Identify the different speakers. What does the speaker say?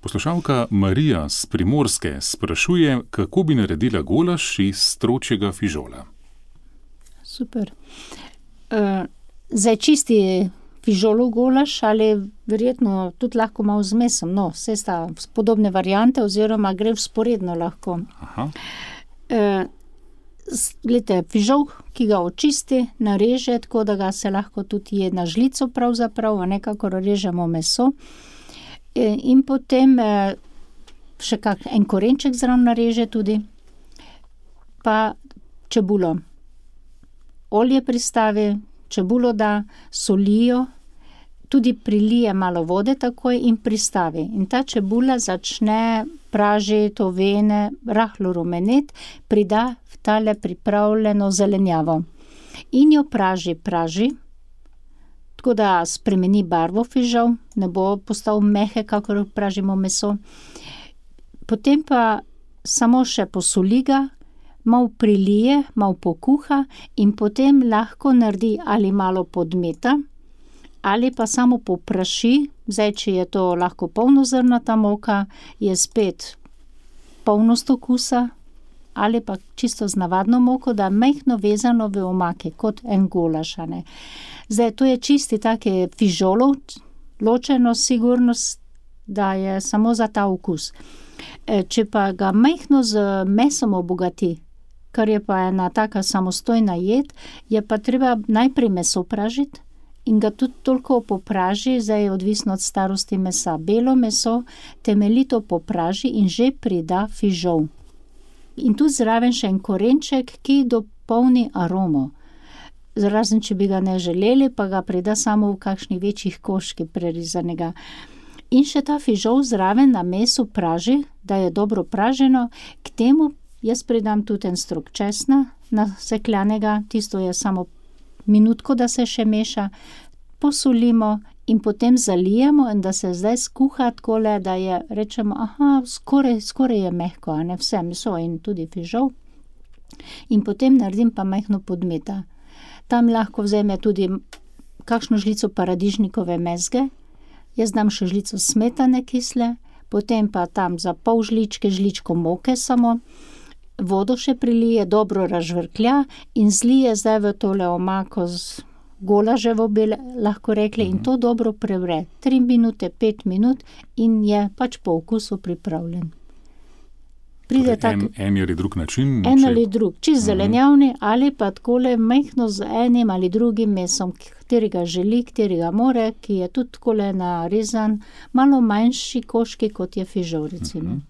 Speaker 1: Poslušalka Marija z Primorske sprašuje, kako bi naredila golaž iz stročjega fižola.
Speaker 2: Super. Zdaj čisti fižolov golaž ali verjetno tudi lahko malo z mesom. No, vse sta podobne variante oziroma gre vzporedno lahko.
Speaker 1: Aha.
Speaker 2: Glejte, fižol, ki ga očisti, nareže, tako da ga se lahko tudi je na žlico pravzaprav, a nekako režemo meso. In potem še en korenček zraven nareže tudi, pa čebulo. Olje pristavi, čebulo da, solijo, tudi prilije malo vode takoj in pristavi. In ta čebula začne pražiti, ovene, rahlo rumeneti, prida v tale pripravljeno zelenjavo. In jo praži, tako da spremeni barvo fižol, ne bo postal mehek, kakor pražimo meso. Potem pa samo še posoli ga, malo prilije, malo pokuha in potem lahko naredi ali malo podmeta, ali pa samo popraši. Zdaj, če je to lahko polnozrnata moka, je spet polnost okusa, ali pa čisto z navadno moko, da majhno vezano v omake, kot en golaž, a ne. Zdaj, to je čisti take fižolov, ločeno sigurnost, da je samo za ta okus. Če pa ga majhno z mesom obogati, kar je pa ena taka samostojna jed, je pa treba najprej meso pražiti in ga tudi toliko popraži, zdaj je odvisno od starosti mesa. Belo meso temeljito popraži in že prida fižol. In tu zraven še en korenček, ki dopolni aromo. Razen, če bi ga ne želeli, pa ga prida samo v kakšnih večjih koščkih prerezanega. In še ta fižol zraven na mesu praži, da je dobro praženo. K temu jaz pridam tudi en strok česna nasekljanega, tisto je samo minutko, da se še meša, posolimo in potem zalijemo in da se zdaj skuha takole, da je, rečemo, skoraj je mehko, a ne, vse meso in tudi fižol. In potem naredim pa majhno podmeta. Tam lahko vzame tudi kakšno žlico paradižnikove mezge, jaz dam še žlico smetane kisle, potem pa tam za pol žličko moke samo, vodo še prilije, dobro razžvrklja in zlije zdaj v tole omako z golaževo, bi lahko rekli, in to dobro prevre. 3 minute, 5 minut in je pač po okusu pripravljen.
Speaker 1: En ali drug način?
Speaker 2: En ali drug, čist zelenjavni ali pa takole majhno z enim ali drugim mesom, katerega želi, katerega more, ki je tudi takole narezan, malo manjši koščki, kot je fižol, recimo.